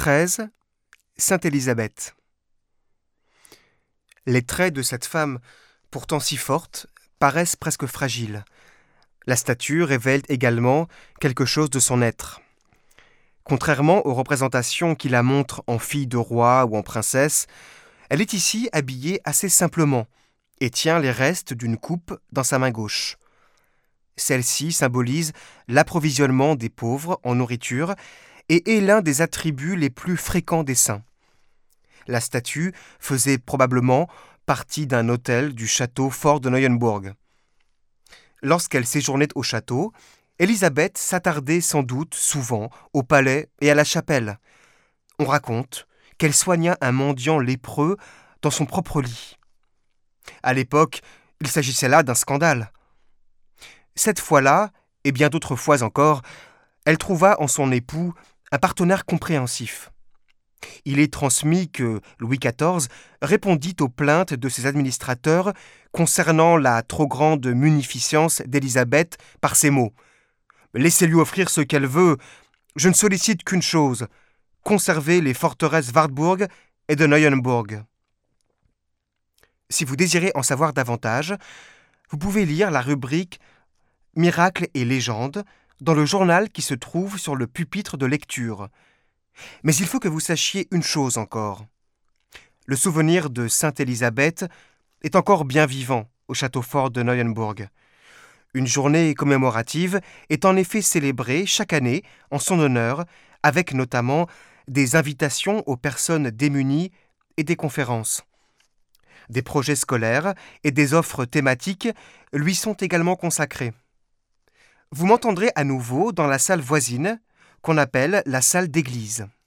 13. Sainte Élisabeth. Les traits de cette femme, pourtant si forte, paraissent presque fragiles. La statue révèle également quelque chose de son être. Contrairement aux représentations qui la montrent en fille de roi ou en princesse, elle est ici habillée assez simplement et tient les restes d'une coupe dans sa main gauche. Celle-ci symbolise l'approvisionnement des pauvres en nourriture et est l'un des attributs les plus fréquents des saints. La statue faisait probablement partie d'un hôtel du château fort de Neuenburg. Lorsqu'elle séjournait au château, Élisabeth s'attardait sans doute souvent au palais et à la chapelle. On raconte qu'elle soigna un mendiant lépreux dans son propre lit. À l'époque, il s'agissait là d'un scandale. Cette fois-là, et bien d'autres fois encore, elle trouva en son époux un partenaire compréhensif. Il est transmis que Louis XIV répondit aux plaintes de ses administrateurs concernant la trop grande munificence d'Élisabeth par ces mots : « Laissez-lui offrir ce qu'elle veut, je ne sollicite qu'une chose, conserver les forteresses Wartburg et de Neuenburg. » Si vous désirez en savoir davantage, vous pouvez lire la rubrique « Miracles et légendes » dans le journal qui se trouve sur le pupitre de lecture. Mais il faut que vous sachiez une chose encore. Le souvenir de Sainte Élisabeth est encore bien vivant au château fort de Neuenburg. Une journée commémorative est en effet célébrée chaque année en son honneur, avec notamment des invitations aux personnes démunies et des conférences. Des projets scolaires et des offres thématiques lui sont également consacrés. Vous m'entendrez à nouveau dans la salle voisine, qu'on appelle la salle d'église.